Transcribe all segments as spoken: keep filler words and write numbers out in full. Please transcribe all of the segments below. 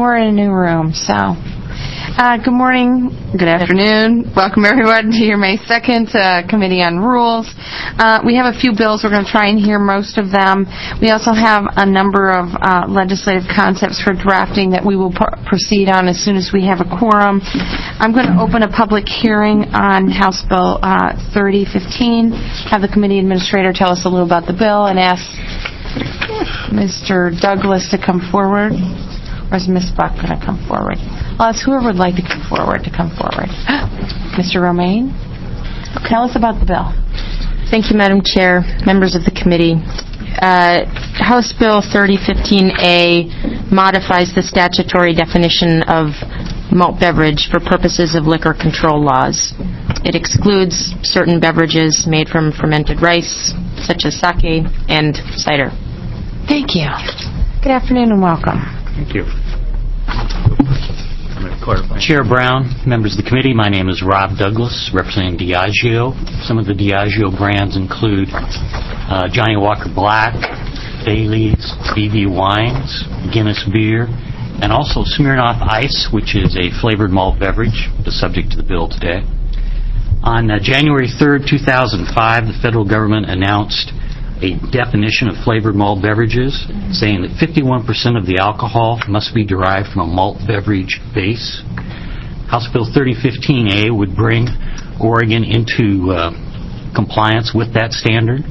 we're in a new room, so... Uh, good morning, good afternoon. Welcome, everyone, to your May second uh, Committee on Rules. Uh, we have a few bills. We're going to try and hear most of them. We also have a number of uh, legislative concepts for drafting that we will pr- proceed on as soon as we have a quorum. I'm going to open a public hearing on House Bill uh, thirty fifteen, have the committee administrator tell us a little about the bill, and ask Mister Douglas to come forward. Or is Miz Buck going to come forward? Well, it's whoever would like to come forward to come forward. Mister Romaine, tell us about the bill. Thank you, Madam Chair, members of the committee. Uh, House Bill thirty fifteen A modifies the statutory definition of malt beverage for purposes of liquor control laws. It excludes certain beverages made from fermented rice, such as sake and cider. Thank you. Good afternoon and welcome. Thank you. Chair Brown, members of the committee, my name is Rob Douglas, representing Diageo. Some of the Diageo brands include uh, Johnny Walker Black, Bailey's, B V Wines, Guinness Beer, and also Smirnoff Ice, which is a flavored malt beverage, the subject of the bill today. On uh, January third, two thousand five, the federal government announced a definition of flavored malt beverages, saying that fifty-one percent of the alcohol must be derived from a malt beverage base. House Bill thirty fifteen A would bring Oregon into uh, compliance with that standard.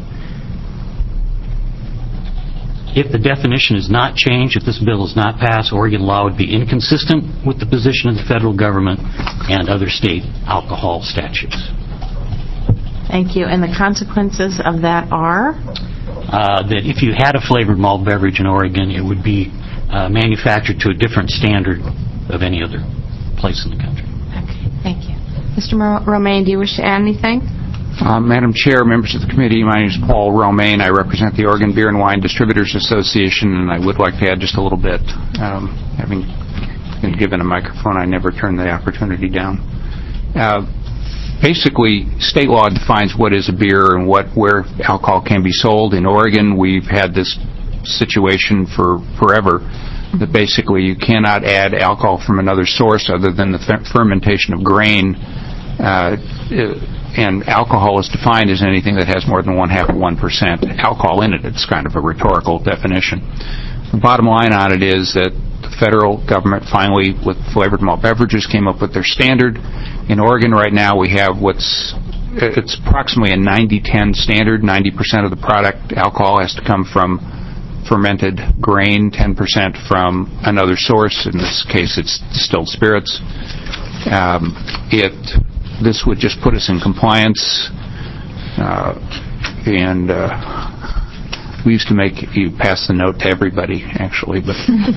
If the definition is not changed, if this bill is not passed, Oregon law would be inconsistent with the position of the federal government and other state alcohol statutes. Thank you. And the consequences of that are? Uh, that if you had a flavored malt beverage in Oregon, it would be uh, manufactured to a different standard of any other place in the country. Okay. Thank you. Mister Romaine, do you wish to add anything? Uh, Madam Chair, members of the committee, my name is Paul Romaine. I represent the Oregon Beer and Wine Distributors Association, and I would like to add just a little bit. Um, having been given a microphone, I never turn the opportunity down. Uh, Basically, state law defines what is a beer and what where alcohol can be sold. In Oregon, we've had this situation for forever, that basically you cannot add alcohol from another source other than the fer- fermentation of grain. Uh, and alcohol is defined as anything that has more than one half of one percent alcohol in it. It's kind of a rhetorical definition. The bottom line on it is that the federal government finally, with flavored malt beverages, came up with their standard. In Oregon right now, we have what's it's approximately a ninety ten standard. ninety percent of the product alcohol has to come from fermented grain, ten percent from another source. In this case, it's distilled spirits. Um, it this would just put us in compliance, uh, and uh, we used to make you pass the note to everybody, actually, but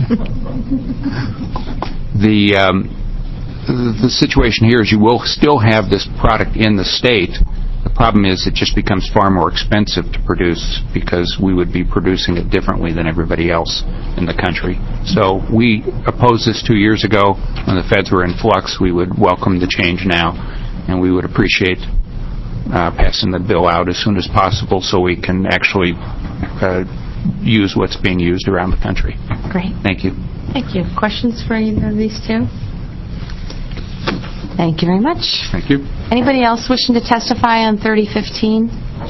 the um, the situation here is you will still have this product in the state. The problem is it just becomes far more expensive to produce because we would be producing it differently than everybody else in the country. So we opposed this two years ago. When the feds were in flux, we would welcome the change now, and we would appreciate uh, passing the bill out as soon as possible so we can actually uh, use what's being used around the country. Great. Thank you. Thank you. Questions for either of these two? Thank you very much. Thank you. Anybody else wishing to testify on thirty fifteen?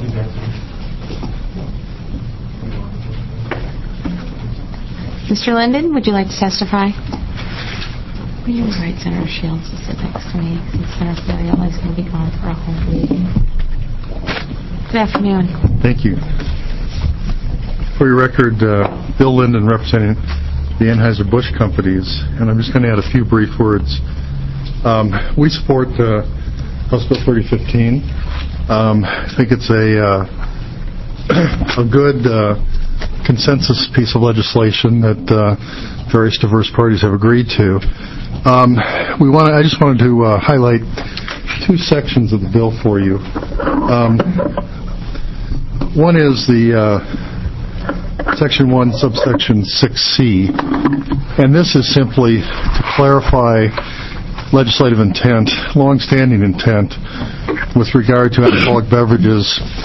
Mister Linden, would you like to testify? Will you invite Senator Shields to sit next to me since Senator Ferrielli is going to be gone for a whole week? Good afternoon. Thank you. For your record, uh, Bill Linden representing the Anheuser-Busch companies, and I'm just going to add a few brief words. Um, we support uh, House Bill thirty fifteen. Um, I think it's a uh, a good uh, consensus piece of legislation that uh, various diverse parties have agreed to. Um, we want. I just wanted to uh, highlight two sections of the bill for you. Um, one is the uh, Section one, subsection six C, and this is simply to clarify legislative intent, long-standing intent, with regard to alcoholic beverages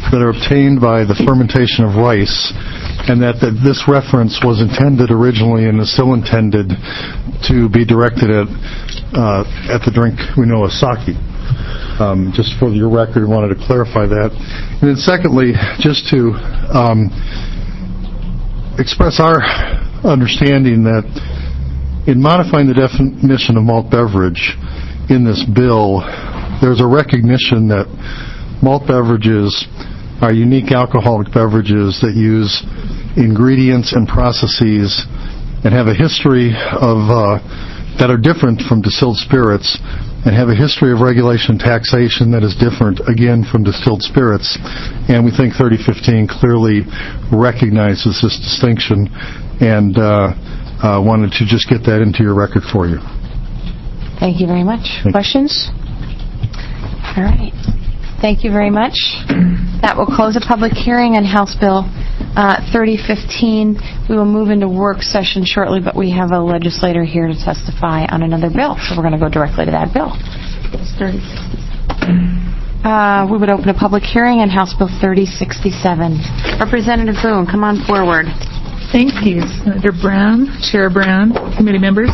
that are obtained by the fermentation of rice, and that, that this reference was intended originally and is still intended to be directed at uh, at the drink we know as sake. Um, just for your record, I wanted to clarify that. And then secondly, just to um, express our understanding that in modifying the definition of malt beverage in this bill, there's a recognition that malt beverages are unique alcoholic beverages that use ingredients and processes and have a history of uh, that are different from distilled spirits, and have a history of regulation and taxation that is different, again, from distilled spirits. And we think thirty fifteen clearly recognizes this distinction, and uh, uh, wanted to just get that into your record for you. Thank you very much. Thank Questions? All right. Thank you very much. That will close a public hearing on House Bill uh, thirty fifteen. We will move into work session shortly, but we have a legislator here to testify on another bill, so we're going to go directly to that bill. Uh, we would open a public hearing on House Bill thirty sixty-seven. Representative Boone, come on forward. Thank you, Senator Brown, Chair Brown, committee members.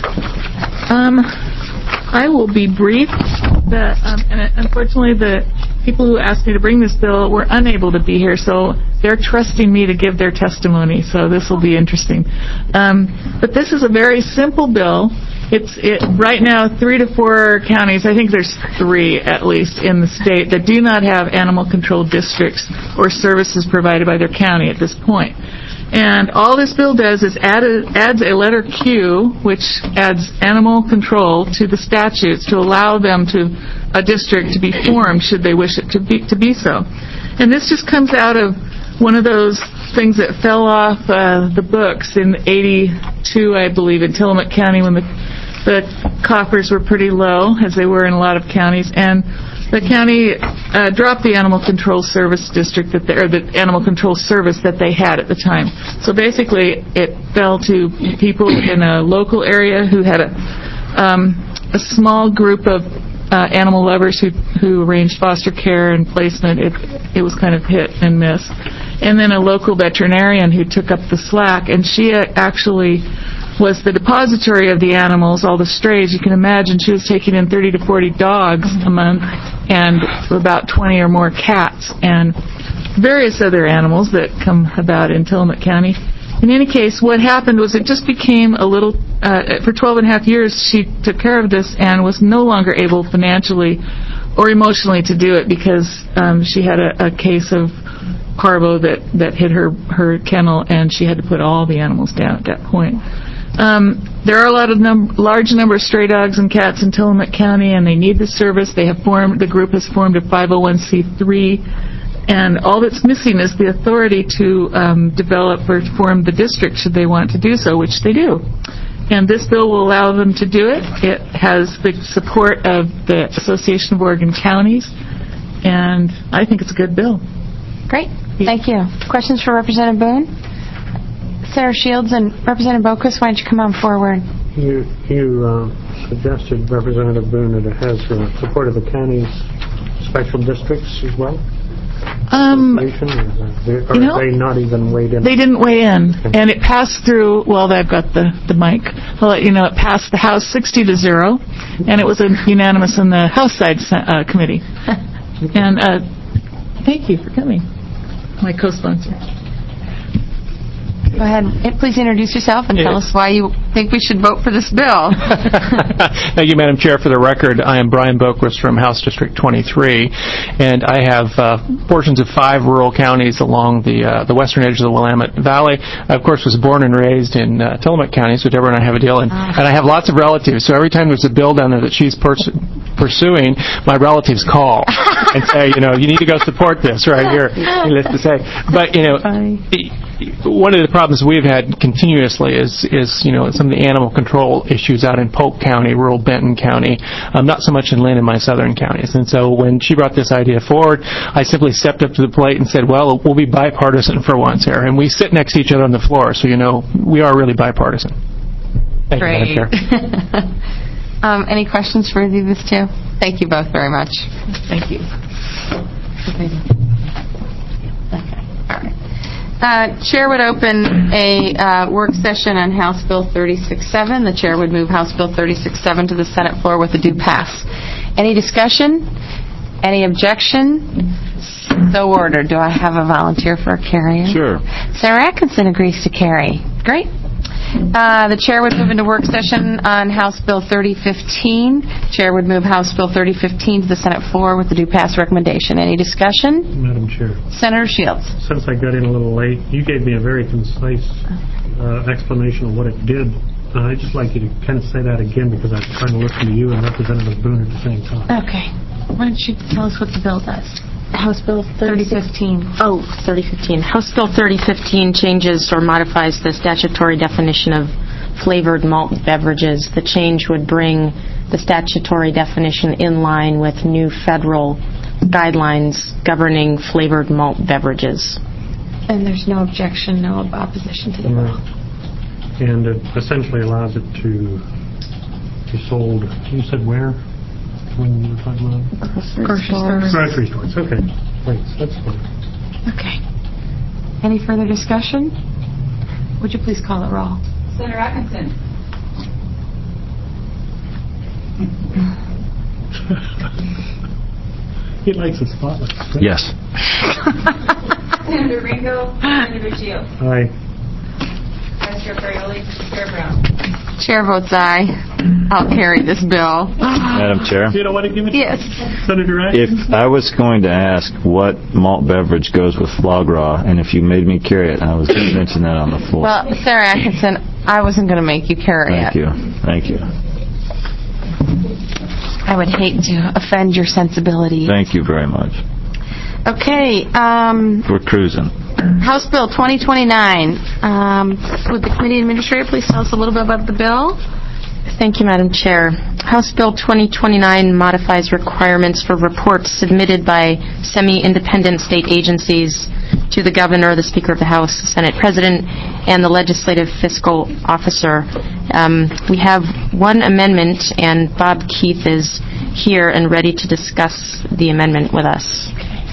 Um, I will be brief. The, um, and unfortunately, the people who asked me to bring this bill were unable to be here, so they're trusting me to give their testimony, so this will be interesting. Um, but this is a very simple bill. It's it, right now three to four counties, I think there's three at least in the state, that do not have animal control districts or services provided by their county at this point. And all this bill does is add a, adds a letter Q, which adds animal control to the statutes to allow them to, a district to be formed should they wish it to be, to be so. And this just comes out of one of those things that fell off uh, the books in eighty-two, I believe, in Tillamook County when the, the coffers were pretty low, as they were in a lot of counties. And the county uh, dropped the animal control service district that they, or the animal control service that they had at the time. So basically, it fell to people in a local area who had a um, a small group of uh, animal lovers who who arranged foster care and placement. It it was kind of hit and miss, and then a local veterinarian who took up the slack, and she actually was the depository of the animals, all the strays. You can imagine she was taking in thirty to forty dogs a month and about twenty or more cats and various other animals that come about in Tillamook County. In any case, what happened was it just became a little, uh, for twelve and a half years she took care of this and was no longer able financially or emotionally to do it because um, she had a, a case of parvo that, that hit her, her kennel, and she had to put all the animals down at that point. Um, there are a lot of num- large number of stray dogs and cats in Tillamook County, and they need the service. They have formed, the group has formed a five oh one c three, and all that's missing is the authority to um, develop or form the district should they want to do so, which they do. And this bill will allow them to do it. It has the support of the Association of Oregon Counties, and I think it's a good bill. Great. Thank you. Questions for Representative Boone? Senator Shields and Representative Bokus, why don't you come on forward? You you uh, suggested, Representative Boone, that it has uh, support of the county's special districts as well? Um, Or are you know, they not even weighed in? They didn't weigh in, okay. And it passed through, well, I've got the, the mic. I'll let you know, it passed the House sixty to zero, and it was a unanimous in the House side uh, committee. And uh, thank you for coming, my co-sponsor. Go ahead. Please introduce yourself and tell us why you think we should vote for this bill. Thank you, Madam Chair. For the record, I am Brian Boquist from House District twenty-three, and I have uh, portions of five rural counties along the uh, the western edge of the Willamette Valley. I, of course, was born and raised in uh, Tillamook County, so Deborah and I have a deal, and, uh. and I have lots of relatives, so every time there's a bill down there that she's pers- pursuing, my relatives call and say, you know, you need to go support this right here, needless to say. But, you know, one of the problems we've had continuously is, is, you know, some of the animal control issues out in Polk County, rural Benton County, um, not so much in Lynn and my southern counties. And so when she brought this idea forward, I simply stepped up to the plate and said, well, we'll be bipartisan for once here. And we sit next to each other on the floor, so, you know, we are really bipartisan. Thank Great. you, Madam Chair. um, any questions for these two? Thank you both very much. Thank you. Okay. Uh, Chair would open a uh, work session on House Bill thirty-six seven. The Chair would move House Bill thirty-six seven to the Senate floor with a due pass. Any discussion? Any objection? So ordered. Do I have a volunteer for a carrier? Sure. Sarah Atkinson agrees to carry. Great. Uh, the Chair would move into work session on House Bill thirty fifteen. Chair would move House Bill thirty fifteen to the Senate floor with the due pass recommendation. Any discussion? Madam Chair, Senator Shields. since I got in a little late, you gave me a very concise uh, explanation of what it did. Uh, I'd just like you to kind of say that again because I'm trying to listen to you and Representative Boone at the same time. Okay. Why don't you tell us what the bill does? House Bill thirty fifteen. Oh, thirty fifteen. House Bill thirty fifteen changes or modifies the statutory definition of flavored malt beverages. The change would bring the statutory definition in line with new federal guidelines governing flavored malt beverages. And there's no objection, no opposition to the bill. And it essentially allows it to be sold, you said where? When you were talking about Grocery stores. grocery stores. Okay, thanks. That's fine. Okay. Any further discussion? Would you please call it roll? Senator Atkinson. He likes the spotlight. Yes. Senator Ringo. Senator Shields. Aye. Vice Chair Ferrioli. Chair Brown. Chair votes aye. I'll carry this bill. Madam Chair, You don't want to give it? Yes. Senator Atkinson? if I was going to ask what malt beverage goes with foie gras, and if you made me carry it, I was going to mention that on the floor. Well, Sarah Atkinson, I wasn't going to make you carry Thank it. you. Thank you. I would hate to offend your sensibilities. Thank you very much. Okay. Um, We're cruising. House Bill twenty twenty-nine. Um, would the committee administrator please tell us a little bit about the bill? Thank you, Madam Chair. House Bill twenty twenty-nine modifies requirements for reports submitted by semi-independent state agencies to the Governor, the Speaker of the House, the Senate President, and the Legislative Fiscal Officer. Um, we have one amendment, and Bob Keith is here and ready to discuss the amendment with us.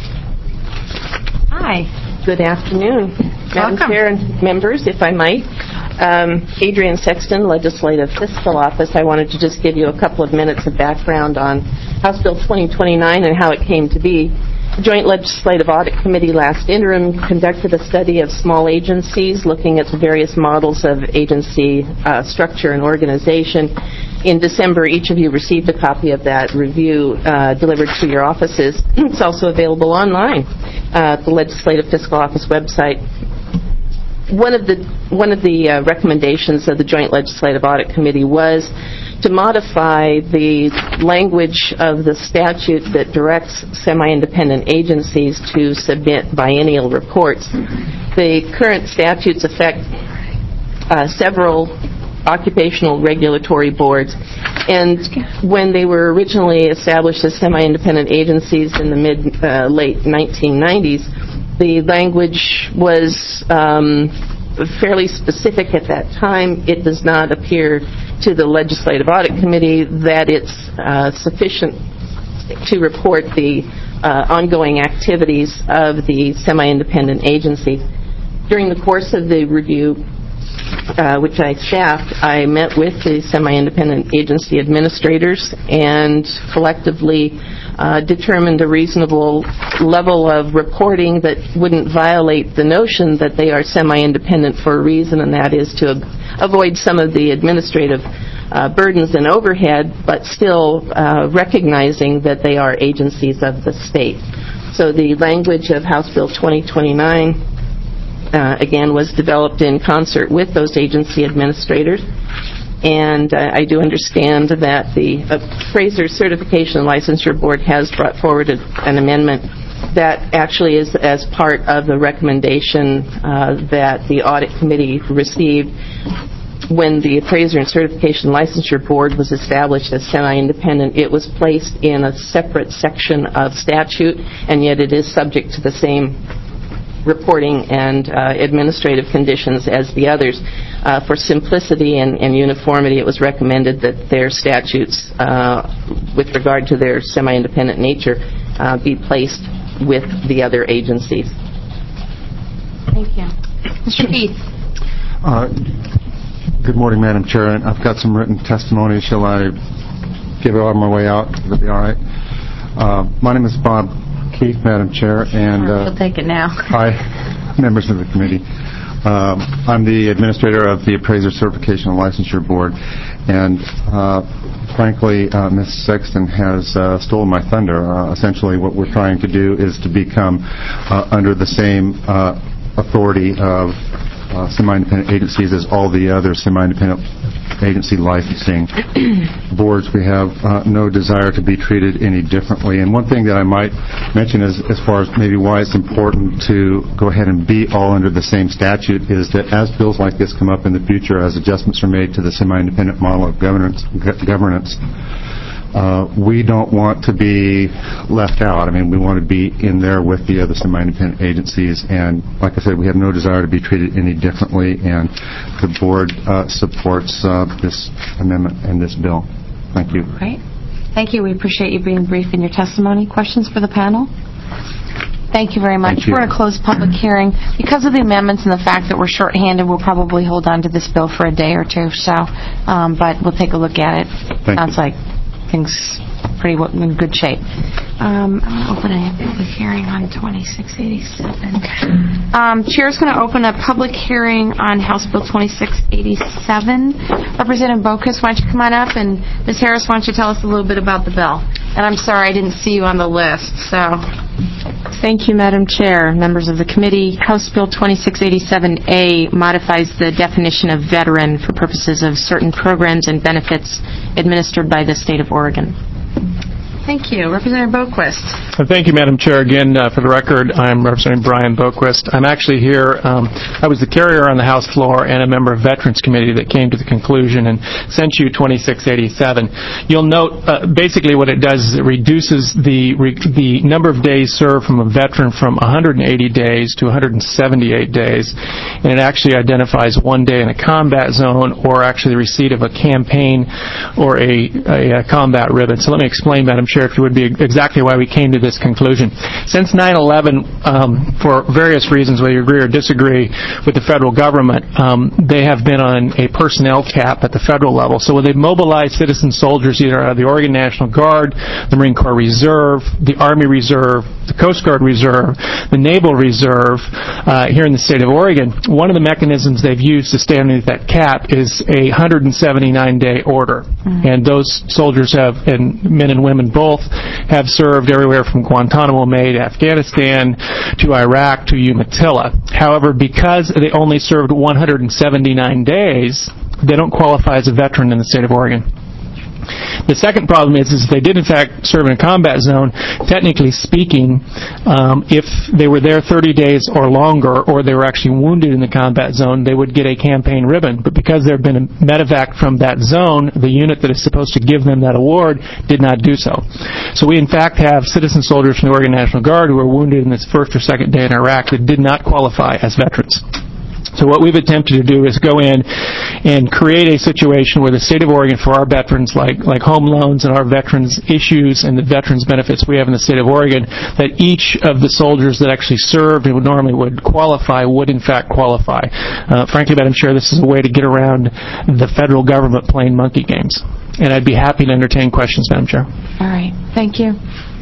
Hi. Good afternoon, Madam Welcome. Chair and members, if I might. Um, Adrienne Sexton, Legislative Fiscal Office. I wanted to just give you a couple of minutes of background on House Bill twenty twenty-nine and how it came to be. The Joint Legislative Audit Committee last interim conducted a study of small agencies looking at the various models of agency uh, structure and organization. In December, each of you received a copy of that review uh, delivered to your offices. It's also available online uh, at the Legislative Fiscal Office website. One of the one of the uh, recommendations of the Joint Legislative Audit Committee was to modify the language of the statute that directs semi-independent agencies to submit biennial reports. The current statutes affect uh, several occupational regulatory boards, and when they were originally established as semi-independent agencies in the mid uh, late nineteen nineties, the language was um, fairly specific at that time. It does not appear to the Legislative Audit Committee that it's uh, sufficient to report the uh, ongoing activities of the semi-independent agency. During the course of the review, Uh, which I staffed, I met with the semi-independent agency administrators and collectively uh, determined a reasonable level of reporting that wouldn't violate the notion that they are semi-independent for a reason, and that is to avoid some of the administrative uh, burdens and overhead, but still uh, recognizing that they are agencies of the state. So the language of House Bill twenty twenty-nine Uh, again, was developed in concert with those agency administrators. And uh, I do understand that the uh, Fraser Certification and Licensure Board has brought forward a, an amendment that actually is as part of the recommendation uh, that the Audit Committee received when the Appraiser and Certification Licensure Board was established as semi-independent. It was placed in a separate section of statute, and yet it is subject to the same reporting and uh, administrative conditions as the others. Uh, for simplicity and, and uniformity, it was recommended that their statutes, uh, with regard to their semi-independent nature, uh, be placed with the other agencies. Thank you. Mister Keith. Uh, Good morning, Madam Chair. And I've got some written testimony. Shall I give it on my way out? Will it be all right? Uh, my name is Bob Keith, Madam Chair, and uh, We'll take it now. hi, members of the committee. Um, I'm the administrator of the Appraiser Certification and Licensure Board, and uh, frankly, uh, Miz Sexton has uh, stolen my thunder. Uh, essentially, what we're trying to do is to become uh, under the same uh, authority of Uh, semi-independent agencies as all the other semi-independent agency licensing boards. We have uh, no desire to be treated any differently. And one thing that I might mention is, as far as maybe why it's important to go ahead and be all under the same statute, is that as bills like this come up in the future, as adjustments are made to the semi-independent model of governance, governance Uh, we don't want to be left out. I mean, we want to be in there with the other semi-independent agencies, and like I said, we have no desire to be treated any differently, and the board uh, supports uh, this amendment and this bill. Thank you. Great. Thank you. We appreciate you being brief in your testimony. Questions for the panel? Thank you very much. Thank you. We're going to close public hearing. Because of the amendments and the fact that we're shorthanded, we'll probably hold on to this bill for a day or two, so, um, but we'll take a look at it. Thank Sounds you. like things pretty w- in good shape. Um, I'm going to open a public hearing on twenty-six eighty-seven. Um, Chair's going to open a public hearing on House Bill twenty-six eighty-seven. Representative Bokus, why don't you come on up, and Miz Harris, why don't you tell us a little bit about the bill? And I'm sorry I didn't see you on the list, so. Thank you, Madam Chair, members of the committee. House Bill twenty-six eighty-seven A modifies the definition of veteran for purposes of certain programs and benefits administered by the state of Oregon. Thank you. Representative Boquist. Thank you, Madam Chair. Again, uh, for the record, I'm representing Brian Boquist. I'm actually here. Um, I was the carrier on the House floor and a member of Veterans Committee that came to the conclusion and sent you twenty-six eighty-seven. You'll note, uh, basically what it does is it reduces the re- the number of days served from a veteran from one hundred eighty days to one hundred seventy-eight days, and it actually identifies one day in a combat zone or actually the receipt of a campaign or a, a, a combat ribbon. So let me explain, Madam Chair, if you would be, exactly why we came to this conclusion. Since nine eleven, um, for various reasons, whether you agree or disagree with the federal government, um, they have been on a personnel cap at the federal level. So when they've mobilized citizen soldiers either out of the Oregon National Guard, the Marine Corps Reserve, the Army Reserve, the Coast Guard Reserve, the Naval Reserve, uh, here in the state of Oregon, one of the mechanisms they've used to stay underneath that cap is a one hundred seventy-nine day order. Mm-hmm. And those soldiers have, and men and women both, have served everywhere from Guantanamo Bay to Afghanistan to Iraq to Umatilla. However, because they only served one hundred seventy-nine days, they don't qualify as a veteran in the state of Oregon. The second problem is, is if they did in fact serve in a combat zone, technically speaking, um, if they were there thirty days or longer, or they were actually wounded in the combat zone, they would get a campaign ribbon. But because there had been a medevac from that zone, the unit that is supposed to give them that award did not do so. So we in fact have citizen soldiers from the Oregon National Guard who were wounded in this first or second day in Iraq that did not qualify as veterans. So what we've attempted to do is go in and create a situation where the state of Oregon, for our veterans, like like home loans and our veterans issues and the veterans benefits we have in the state of Oregon, that each of the soldiers that actually served and would normally would qualify would in fact qualify. Uh, frankly, Madam Chair, this is a way to get around the federal government playing monkey games. And I'd be happy to entertain questions, Madam Chair. All right. Thank you.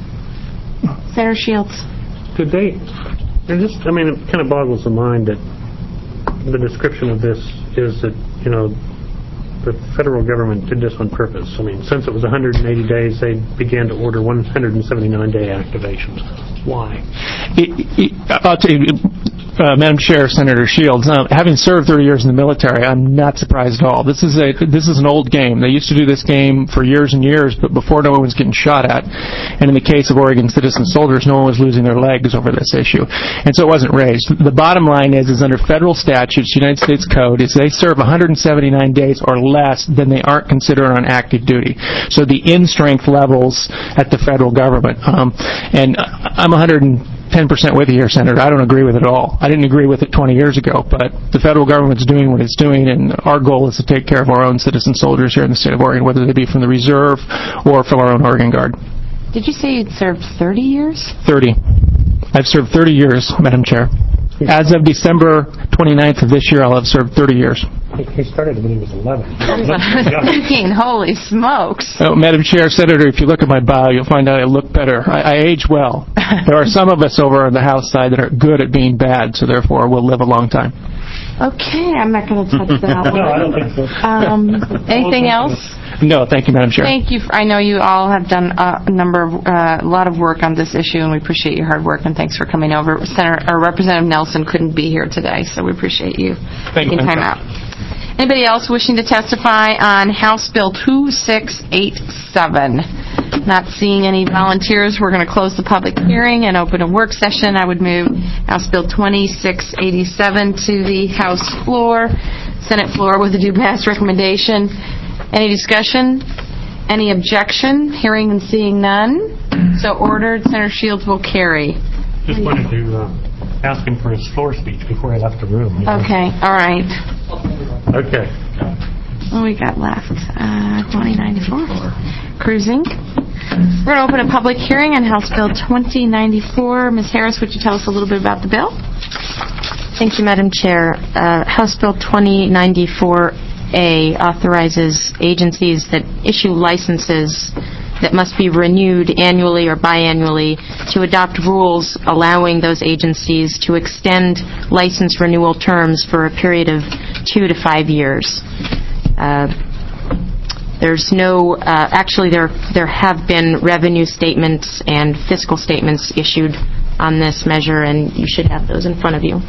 Senator Shields. Did they, and this, I mean, it kind of boggles the mind that the description of this is that, you know, the federal government did this on purpose. I mean, since it was one hundred eighty days, they began to order one hundred seventy-nine day activations. Why? It, it, I'll tell you, uh, Madam Chair, Senator Shields, um, having served thirty years in the military, I'm not surprised at all. This is a this is an old game. They used to do this game for years and years, but before no one was getting shot at. And in the case of Oregon citizen soldiers, no one was losing their legs over this issue. And so it wasn't raised. The bottom line is, is under federal statutes, United States Code, is they serve one hundred seventy-nine days or less, then they aren't considered on active duty. So the in-strength levels at the federal government. Um, and I'm one hundred ten percent with you here, Senator. I don't agree with it at all. I didn't agree with it twenty years ago, but the federal government's doing what it's doing, and our goal is to take care of our own citizen soldiers here in the state of Oregon, whether they be from the Reserve or from our own Oregon Guard. Did you say you'd served thirty years? thirty. I've served thirty years, Madam Chair. As of December twenty-ninth of this year, I'll have served thirty years. He started when he was eleven. Thinking, holy smokes. Oh, Madam Chair, Senator, if you look at my bio, you'll find out I look better. I, I age well. There are some of us over on the House side that are good at being bad, so therefore we'll live a long time. Okay, I'm not going to touch that one. No, I don't think so. Um, anything else? No, thank you, Madam Chair. Thank you. For, I know you all have done a number of, uh, a lot of work on this issue, and we appreciate your hard work, and thanks for coming over. Senator, or Representative Nelson couldn't be here today, so we appreciate you Thank taking you, time out. Anybody else wishing to testify on House Bill two six eight seven? Not seeing any volunteers, we're going to close the public hearing and open a work session. I would move House Bill twenty-six eighty-seven to the House floor, Senate floor with a due pass recommendation. Any discussion? Any objection? Hearing and seeing none. So ordered. Senator Shields will carry. Just wanted to uh, ask him for his floor speech before I left the room. You know? Okay. All right. Okay. What we got left? Uh, twenty ninety-four. Cruising. We're going to open a public hearing on House Bill twenty ninety-four. Miz Harris, would you tell us a little bit about the bill? Thank you, Madam Chair. Uh, House Bill twenty ninety-four A authorizes agencies that issue licenses that must be renewed annually or biannually to adopt rules allowing those agencies to extend license renewal terms for a period of two to five years. Uh, There's no, uh, actually there there have been revenue statements and fiscal statements issued on this measure, and you should have those in front of you.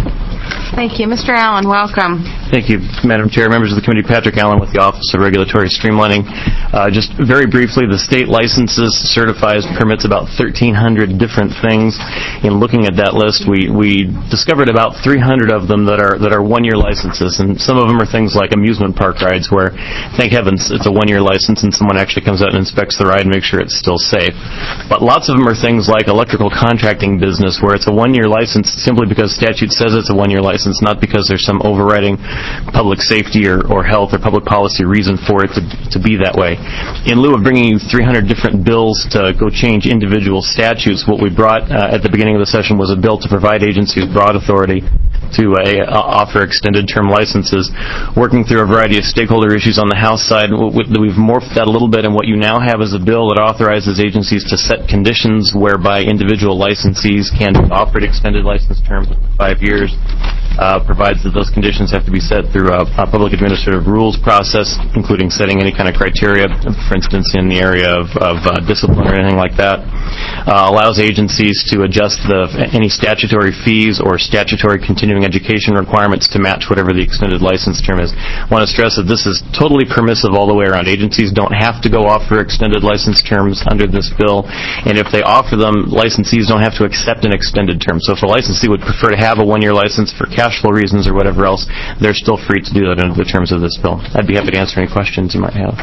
Thank you. Mister Allen, welcome. Thank you, Madam Chair. Members of the committee, Patrick Allen with the Office of Regulatory Streamlining. Uh, just very briefly, the state licenses, certifies, permits about thirteen hundred different things. In looking at that list, we, we discovered about three hundred of them that are that are one-year licenses, and some of them are things like amusement park rides where, thank heavens, it's a one-year license and someone actually comes out and inspects the ride and makes sure it's still safe. But lots of them are things like electrical contracting business where it's a one-year license simply because statute says it's a one-year license, not because there's some overriding public safety or, or health or public policy reason for it to, to be that way. In lieu of bringing you three hundred different bills to go change individual statutes, what we brought uh, at the beginning of the session was a bill to provide agencies broad authority to uh, offer extended term licenses. Working through a variety of stakeholder issues on the House side, we've morphed that a little bit, and what you now have is a bill that authorizes agencies to set conditions whereby individual licensees can be offered extended license terms of five years. Uh, provides that those conditions have to be set through a, a public administrative rules process, including setting any kind of criteria, for instance, in the area of, of uh, discipline or anything like that. Uh, allows agencies to adjust the any statutory fees or statutory continuing education requirements to match whatever the extended license term is. I want to stress that this is totally permissive all the way around. Agencies don't have to go offer extended license terms under this bill, and if they offer them, licensees don't have to accept an extended term. So if a licensee would prefer to have a one-year license for cash flow reasons or whatever else, they're still free to do that under the terms of this bill. I'd be happy to answer any questions you might have.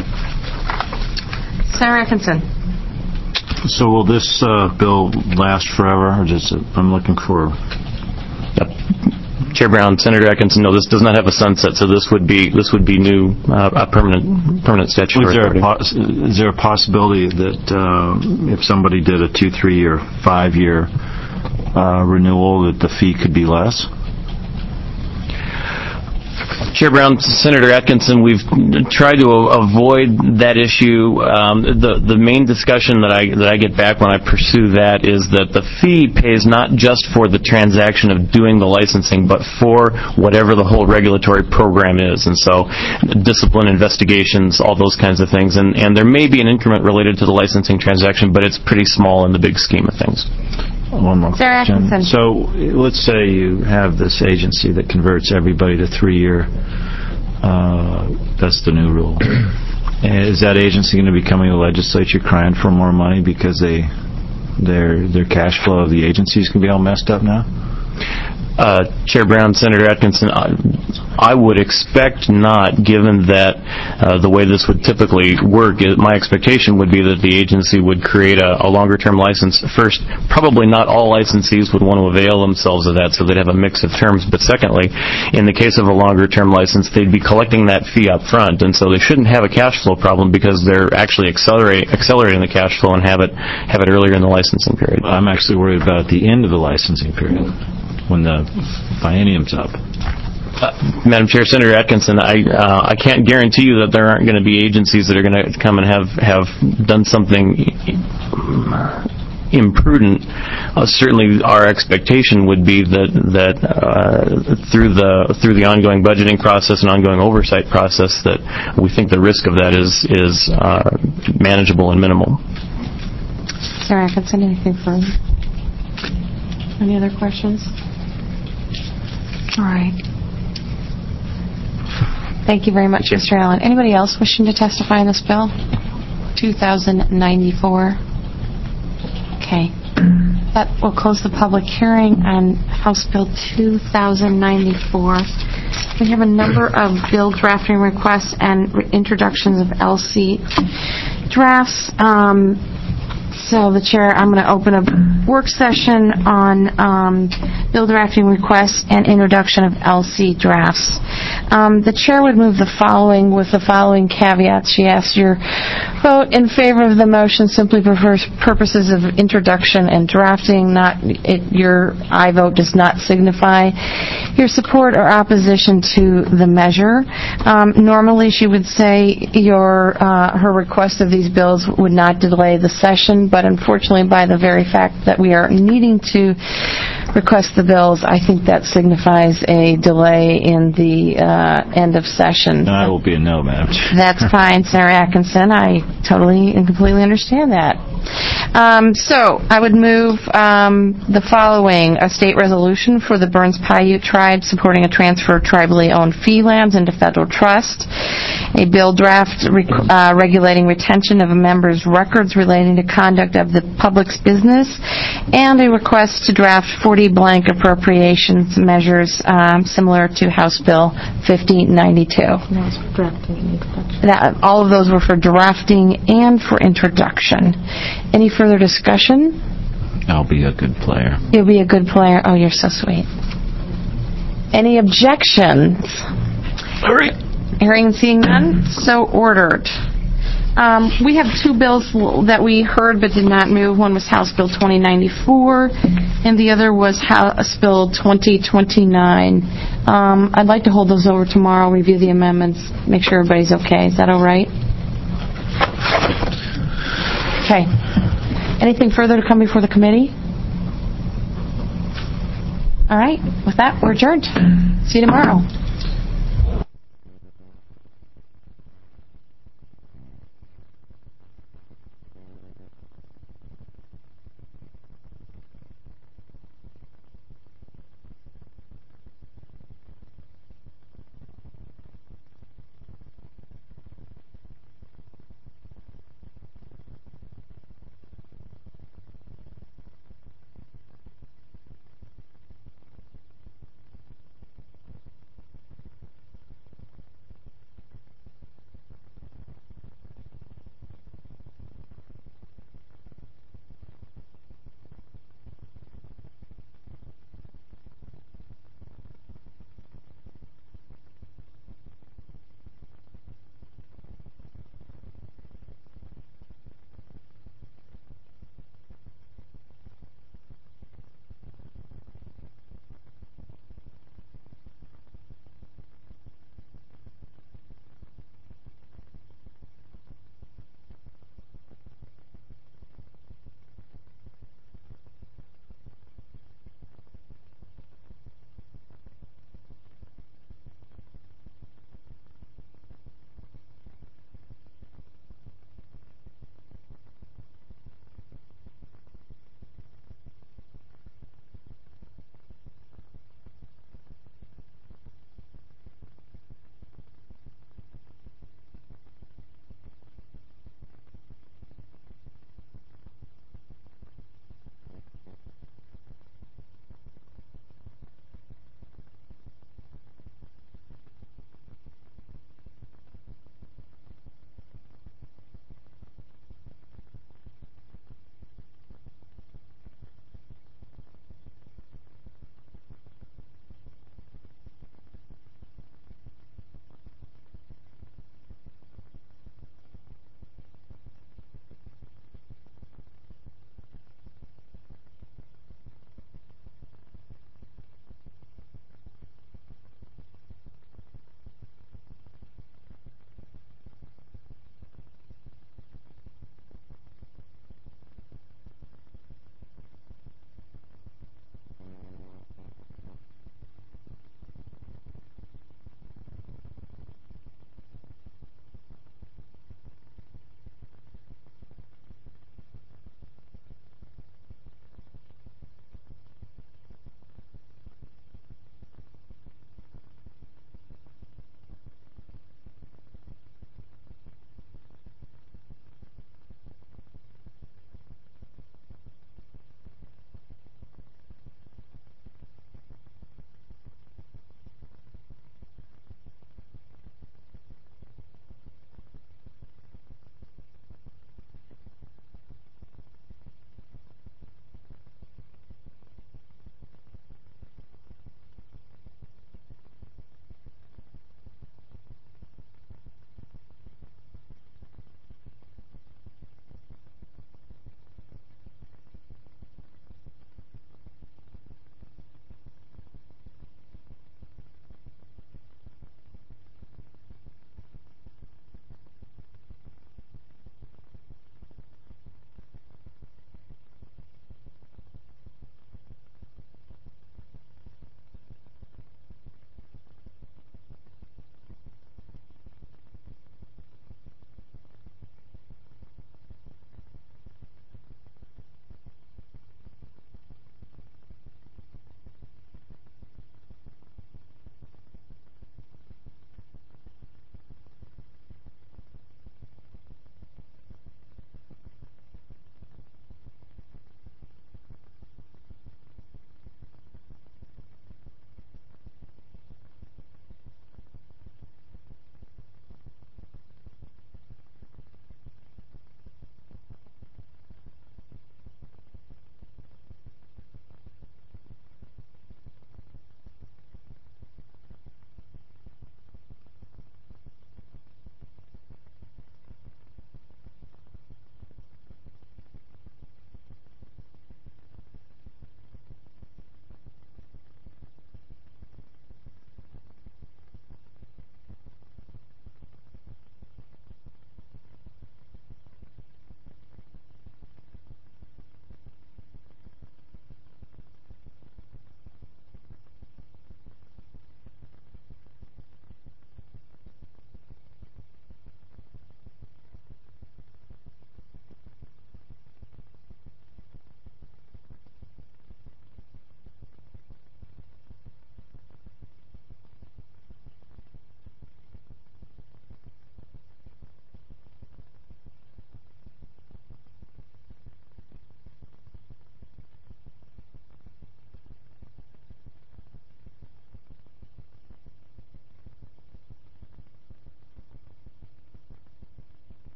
Senator Atkinson. So will this uh, bill last forever, or just uh, I'm looking for? Yep. Chair Brown, Senator Atkinson, no, this does not have a sunset, so this would be this would be new, uh, a permanent permanent statutory. Is there, a pos- is there a possibility that uh, if somebody did a two, three, or five year uh, renewal, that the fee could be less? Chair Brown, Senator Atkinson, we've tried to avoid that issue. Um, the the main discussion that I that I get back when I pursue that is that the fee pays not just for the transaction of doing the licensing, but for whatever the whole regulatory program is, and so discipline investigations, all those kinds of things. And and there may be an increment related to the licensing transaction, but it's pretty small in the big scheme of things. One more Sarah question. Atkinson. So let's say you have this agency that converts everybody to three-year. Uh, that's the new rule. Is that agency going to be coming to the legislature crying for more money because they their their cash flow of the agency is going to be all messed up now? Uh, Chair Brown, Senator Atkinson, I, I would expect not, given that uh, the way this would typically work, my expectation would be that the agency would create a, a longer-term license. First, probably not all licensees would want to avail themselves of that, so they'd have a mix of terms. But secondly, in the case of a longer-term license, they'd be collecting that fee up front, and so they shouldn't have a cash flow problem because they're actually accelerating, accelerating the cash flow and have it have it earlier in the licensing period. I'm actually worried about the end of the licensing period. when the biennium's up. Uh, Madam Chair, Senator Atkinson, I uh, I can't guarantee you that there aren't going to be agencies that are going to come and have have done something imprudent. Uh, certainly, our expectation would be that that uh, through the through the ongoing budgeting process and ongoing oversight process, that we think the risk of that is is uh, manageable and minimal. Senator Atkinson, anything further? Any other questions? All right. Thank you very much, Mister Allen. Anybody else wishing to testify on this bill? two thousand ninety-four. Okay. That will close the public hearing on House Bill two thousand ninety-four. We have a number of bill drafting requests and re- introductions of L C drafts. Um, So the chair, I'm going to open a work session on um, bill drafting requests and introduction of L C drafts. Um, the chair would move the following with the following caveats. She asks your vote in favor of the motion simply for purposes of introduction and drafting. Not it, your I vote does not signify your support or opposition to the measure. Um, normally, she would say your uh, her request of these bills would not delay the session, but unfortunately, by the very fact that we are needing to request the bills, I think that signifies a delay in the uh, end of session. No, I will be a no, Madam Chair. That's fine, Senator Atkinson. I totally and completely understand that. Um, so, I would move um, the following: a state resolution for the Burns Paiute tribe supporting a transfer of tribally owned fee lands into federal trust, a bill draft rec- uh, regulating retention of a member's records relating to conduct of the public's business, and a request to draft forty blank appropriations measures um, similar to House Bill fifteen ninety-two. That, all of those were for drafting and for introduction. Any further discussion? I'll be a good player. You'll be a good player. Oh, you're so sweet. Any objections? All right. Hearing and seeing none, so ordered. Um, we have two bills that we heard but did not move. One was House Bill twenty ninety-four, and the other was House Bill twenty twenty-nine. Um, I'd like to hold those over tomorrow, review the amendments, make sure everybody's okay. Is that all right? Okay. Anything further to come before the committee? All right. With that, we're adjourned. See you tomorrow.